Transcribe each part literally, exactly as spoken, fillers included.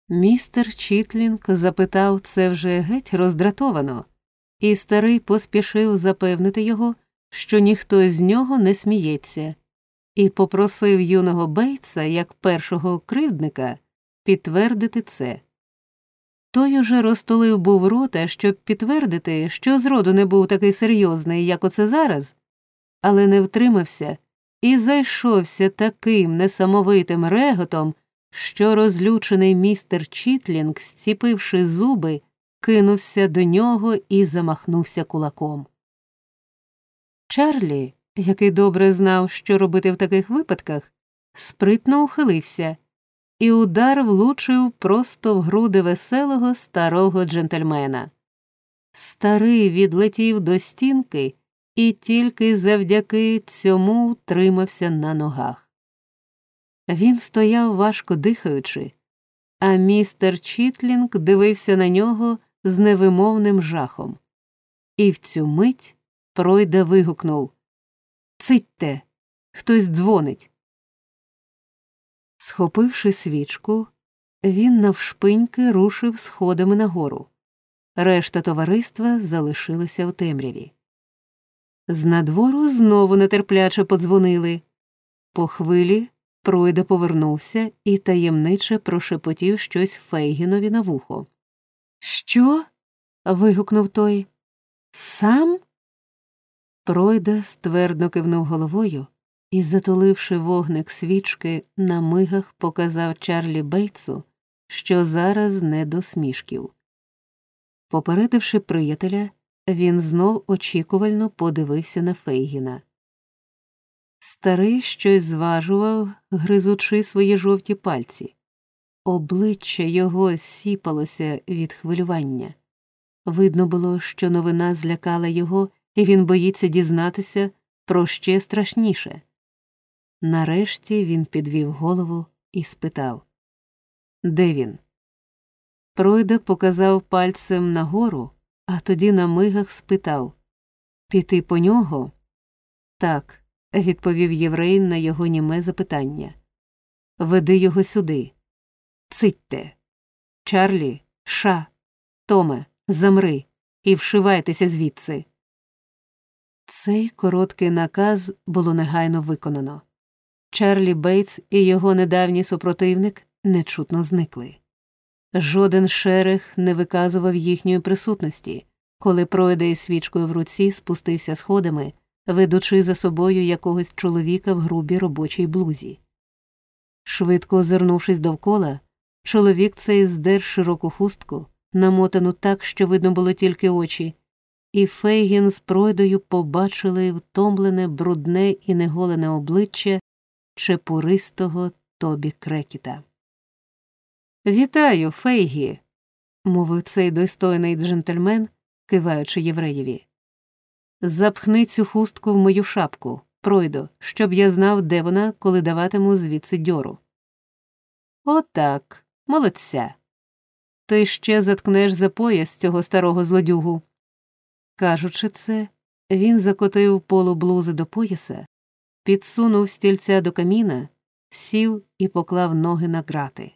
Містер Чітлінг запитав це вже геть роздратовано, і старий поспішив запевнити його, що ніхто з нього не сміється, і попросив юного Бейтса, як першого кривдника, підтвердити це. Той уже розтулив був рота, щоб підтвердити, що зроду не був такий серйозний, як оце зараз, але не втримався і зайшовся таким несамовитим реготом, що розлючений містер Чітлінг, зціпивши зуби, кинувся до нього і замахнувся кулаком. Чарлі, який добре знав, що робити в таких випадках, спритно ухилився, і удар влучив просто в груди веселого старого джентльмена. Старий відлетів до стінки і тільки завдяки цьому втримався на ногах. Він стояв важко дихаючи, а містер Чітлінг дивився на нього з невимовним жахом. І в цю мить Пройда вигукнув: «Цитьте! Хтось дзвонить!» Схопивши свічку, він навшпиньки рушив сходами нагору. Решта товариства залишилася в темряві. З надвору знову нетерпляче подзвонили. По хвилі Пройда повернувся і таємниче прошепотів щось Фейгінові на вухо. «Що?» – вигукнув той. «Сам?» Пройда ствердно кивнув головою і, затуливши вогник свічки, на мигах показав Чарлі Бейтсу, що зараз не до смішків. Попередивши приятеля, він знов очікувально подивився на Фейгіна. Старий щось зважував, гризучи свої жовті пальці. Обличчя його сіпалося від хвилювання. Видно було, що новина злякала його, і він боїться дізнатися про ще страшніше. Нарешті він підвів голову і спитав: «Де він?» Пройда показав пальцем нагору, а тоді на мигах спитав: «Піти по нього?» «Так», – відповів єврей на його німе запитання. «Веди його сюди. Цитьте. Чарлі, Ша, Томе, замри і вшивайтеся звідси». Цей короткий наказ було негайно виконано. Чарлі Бейтс і його недавній супротивник нечутно зникли. Жоден шерех не виказував їхньої присутності, коли Пройда із свічкою в руці спустився сходами, ведучи за собою якогось чоловіка в грубій робочій блузі. Швидко озирнувшись довкола, чоловік цей здер широку хустку, намотану так, що видно було тільки очі, і Фейгін з Пройдою побачили втомлене, брудне і неголене обличчя чепуристого Тобі Крекіта. «Вітаю, Фейгі», – мовив цей достойний джентльмен, киваючи євреєві. «Запхни цю хустку в мою шапку, Пройдо, щоб я знав, де вона, коли даватиму звідси дьору». «Отак, молодця. Ти ще заткнеш за пояс цього старого злодюгу». Кажучи це, він закотив полу блузи до пояса, підсунув стільця до каміна, сів і поклав ноги на грати.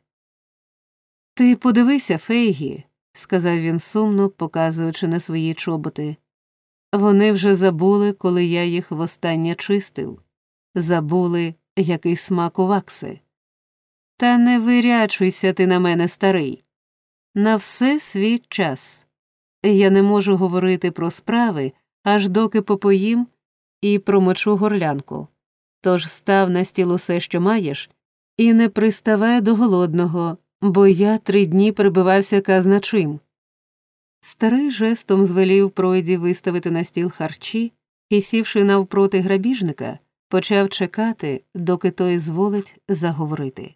«Ти подивися, Фейгі», – сказав він сумно, показуючи на свої чоботи. «Вони вже забули, коли я їх востаннє чистив. Забули, який смак у вакси. Та не вирячуйся ти на мене, старий. На все свій час. Я не можу говорити про справи, аж доки попоїм і промочу горлянку. Тож став на стіл усе, що маєш, і не приставай до голодного, бо я три дні перебивався казна чим». Старий жестом звелів Пройді виставити на стіл харчі і, сівши навпроти грабіжника, почав чекати, доки той зволить заговорити.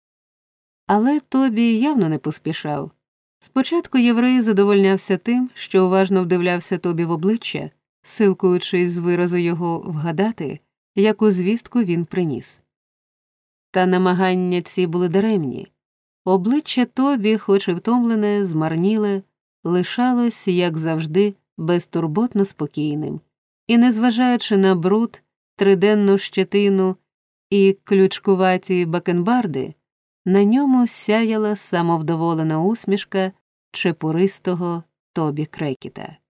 Але Тобі явно не поспішав. Спочатку єврей задовольнявся тим, що уважно вдивлявся Тобі в обличчя, силкуючись з виразу його вгадати, яку звістку він приніс. Та намагання ці були даремні. Обличчя Тобі, хоч і втомлене, змарніле, лишалось, як завжди, безтурботно спокійним, і, незважаючи на бруд, триденну щетину і ключкуваті бакенбарди, На ньому сяяла самовдоволена усмішка чепуристого Тобі Крекіта.